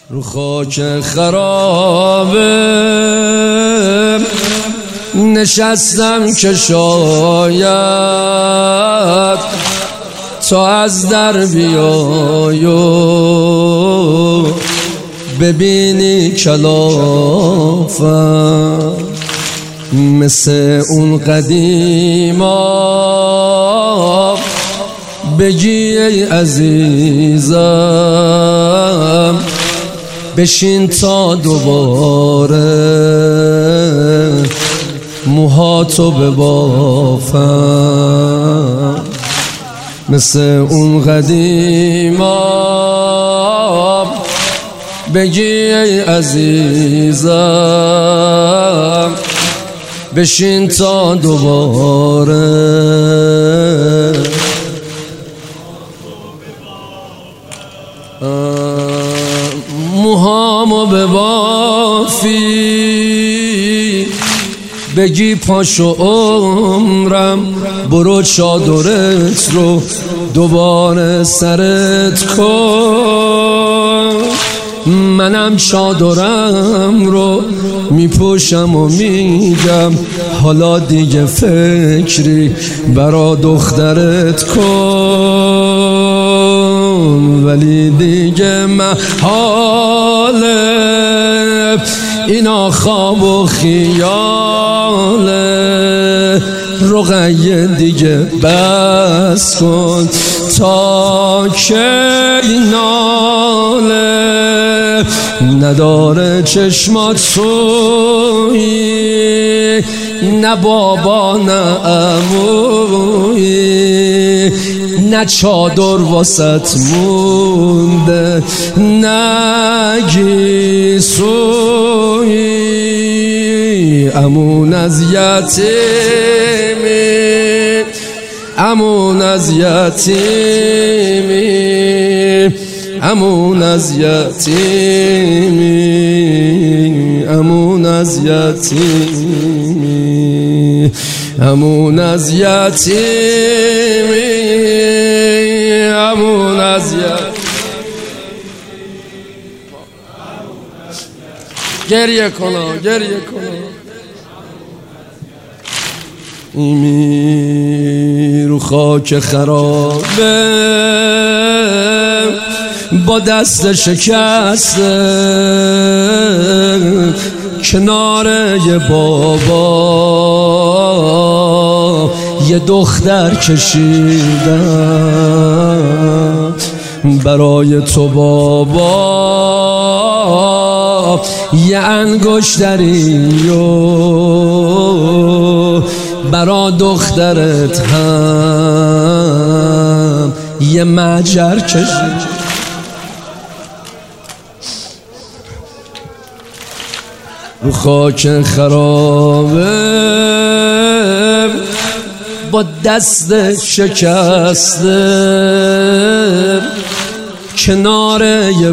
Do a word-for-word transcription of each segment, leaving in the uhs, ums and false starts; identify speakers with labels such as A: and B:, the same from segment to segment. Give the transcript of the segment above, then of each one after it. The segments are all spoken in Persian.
A: رو خاک خرابه نشستم که شاید تا از در بیای و ببینی کلافم مثل اون قدیما بگی ای عزیزم بشین تا دوباره موهاتو ببافم مثل اون قدیما بگی ای عزیزم بشین تا دوباره موهامو ببافی بگی پاشو عمرم برو چادرت رو دوباره سرت کن منم چادرم رو میپوشم و میگم حالا دیگه فکری برا دخترت کن ولی دیگه محاله اینا خواب و خیاله رقیه دیگه بس کن تا که ناله نداره چشمات سویی نه بابا نه عمویی نه چادر واسط مونده نه گیسویی امون از یتیمی امون از یتیمی امون از یتیمی امون از یتیمی امون از یتیمی امون از یتیمی گریه کنا گریه کنا ایمی رو خاک خرابه با دست شکسته کنار یه بابا یه دختر کشیدم برای تو بابا یه انگشتری و برا دخترت هم یه مجر کشید رو خاک خرابه با دست شکسته کنار یه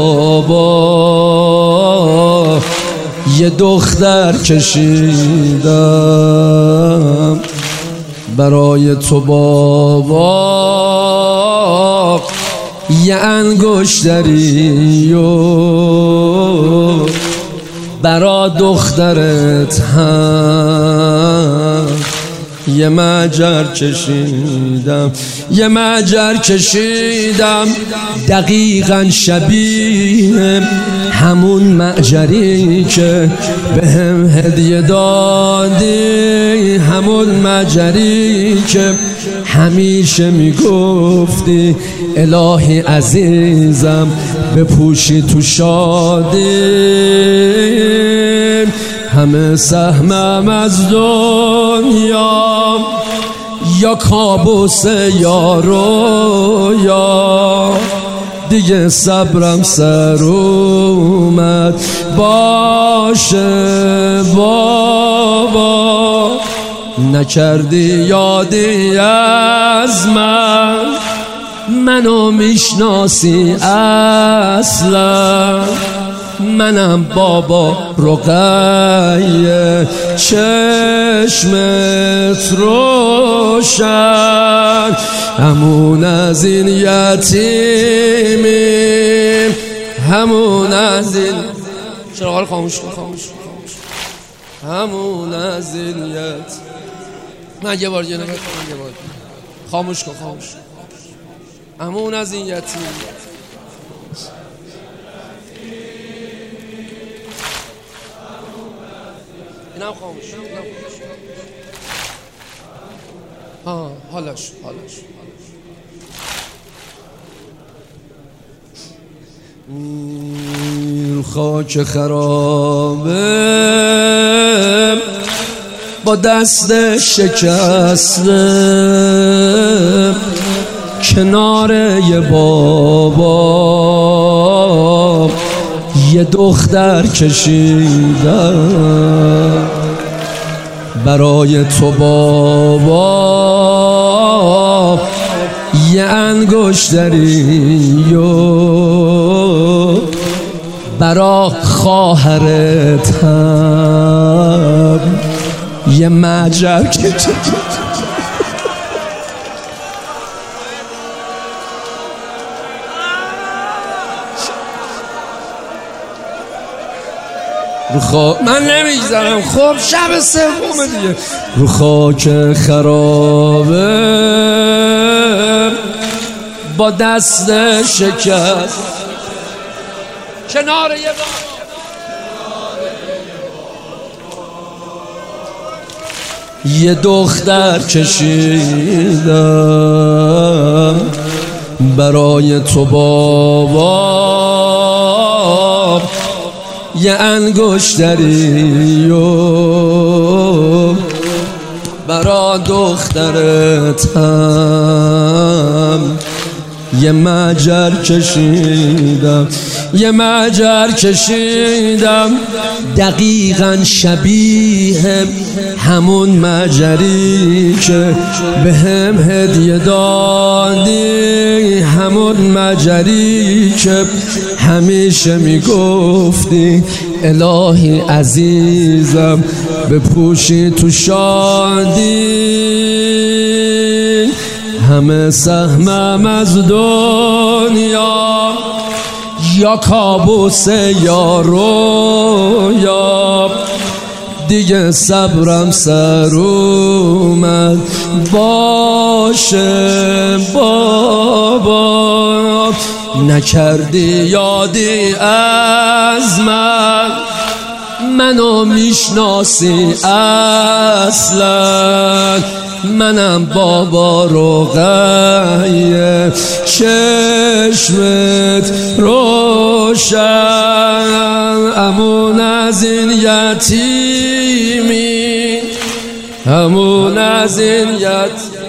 A: بابا یه دختر کشیدم برای تو بابا یه انگشتری و برا دخترت هم یه مجر کشیدم یه مجر کشیدم دقیقاً شبیه همون مجری که به هم هدیه دادی همون مجری که همیشه میگفتی الهی عزیزم بپوشی تو شادی همه سهمم از دنیا یا کابوس یا رویا دیگه صبرم سر اومد باشه بابا نکردی یادی از من منو میشناسی اصلا منم بابا رقیه چشمت روشن همون از این یتیمی همون از این چراغ رو خاموش کن خاموش کن خاموش کن. همون از این یت من یه بار یه نگاه کنم یه بار خاموش کن خاموش کن. همون از این یتیم اینم خاموش اینم خاموش ها حالش حالش رو خاک خرابه با دست شکسته کنار یه بابا یه دختر کشیدم برای تو بابا یه انگشتری و برا خواهرت هم یه مجر کشیدم رو خاک من نمیگذارم خب شب سوم دیگه رو خاک خرابه با دست شکست کنار یه یه دختر کشیدم برای تو بابا یه انگشتری و برا دخترت هم یه مجر کشیدم یه مجر کشیدم دقیقاً شبیه همون مجری که به هم هدیه دادی همون مجری که همیشه میگفتی الهی عزیزم بپوشی تو شادی همه سهمم از دنیا یا کابوس یا رویا دیگه صبرم سر اومد باشه بابا نکردی یادی از من منو میشناسی اصلا منم بابا روغیه چشمت روشن امون از این یتیمی همون از این یتیمی